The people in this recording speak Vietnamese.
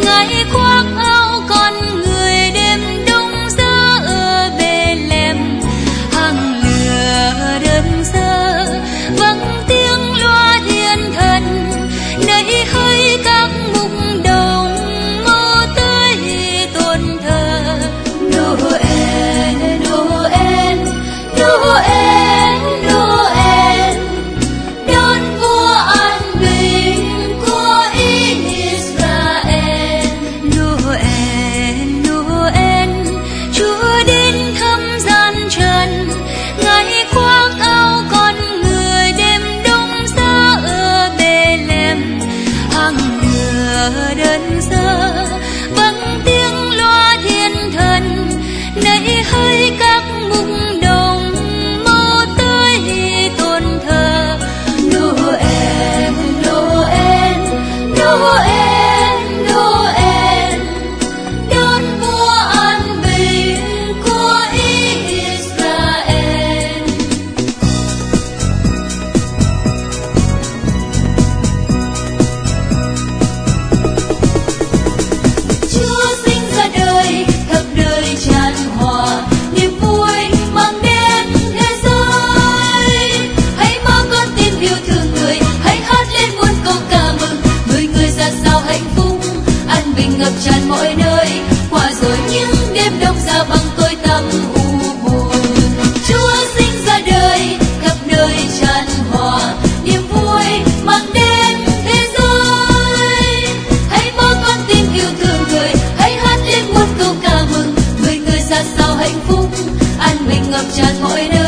ngài khoác áo con người đêm đông giá ở Bethlehem, hàng lửa đơn sơ vang tiếng loa thiên thần, nơi hơi các mục đồng mơ tới tôn thờ. Noel, Noel, Noel, Noel, đón vua an bình của Israel. Noel, Noel, Chúa đến thăm gian trần, ngài khoác áo con người đêm đông giá ở Bethlehem, hàng lửa đơn sơ vang tiếng loa thiên thần, nơi hơi các mục đồng mơ tới tôn thờ. Noel, Noel, Noel, Noel, đón vua an bình của Israel. Chúa sinh ra đời, khắp đời tràn hòa niềm vui mang đến thế giới. Hãy mang con tim yêu thương người, hãy hát lên muôn câu ca mừng. Người ra sao hạnh phúc, an bình ngập tràn mọi nơi. Qua rồi những đêm đông giá băng tối tăm u buồn. Chúa sinh ra đời, khắp đời tràn hòa niềm vui mang đến thế giới. Hãy mang con tim yêu thương người, hãy hát lên muôn câu ca mừng. Người ra sao hạnh phúc, an bình ngập tràn mọi nơi.